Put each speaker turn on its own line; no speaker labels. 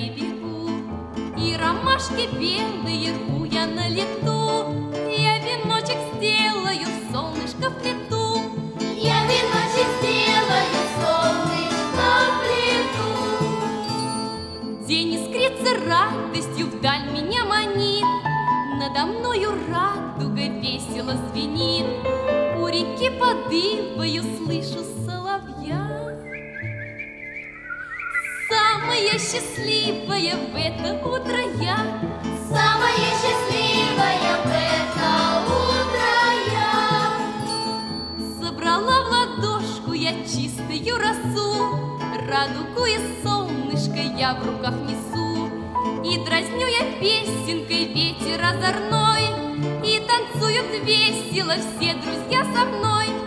берегу, и ромашки белые рву я на лету. Я веночек сделаю, солнышко в плиту.
Я веночек сделаю, солнышко в плиту.
День искрится радостью, вдаль меня манит, надо мною радуга весело звенит. У реки под ивою слышу соловья. Самая счастливая в это утро я,
самая счастливая в это утро я.
Собрала в ладошку я чистую росу, радугу и солнышко я в руках несу. И дразню я песенкой ветер озорной, и танцуют весело все друзья со мной.